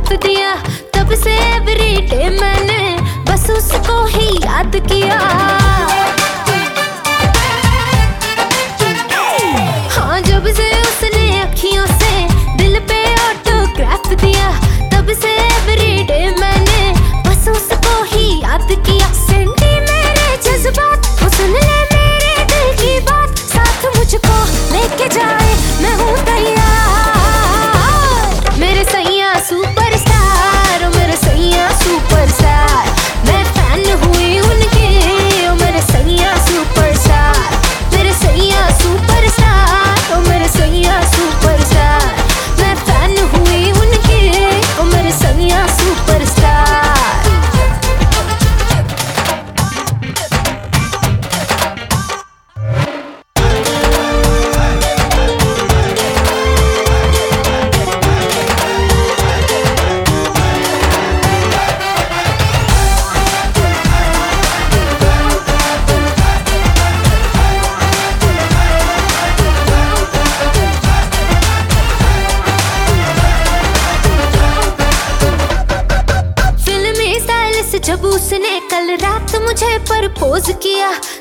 Autograph दिया, तब से एवरीडे मैंने बस उसको ही याद किया। हाँ, जब से उसने अखियों से दिल पे ऑटोग्राफ दिया, तब से एवरीडे मैंने बस उसको ही याद किया। सेंटी मेरे जज्बात, वो सुन ले मेरे दिल की बात, साथ मुझको लेके जाए मैं हूँ तैयार। मेरे सैया सुपरस्टार, ओ मेरे सैया सुपरस्टार, मैं फैन हुई उनकी, ओ मेरे सैया सुपरस्टार। मेरे सैया सुपरस्टार, ओ मेरे सैया सुपरस्टार, मैं फैन हुई उनकी, ओ मेरे सैया सुपरस्टार। जब उसने कल रात मुझे प्रपोज किया,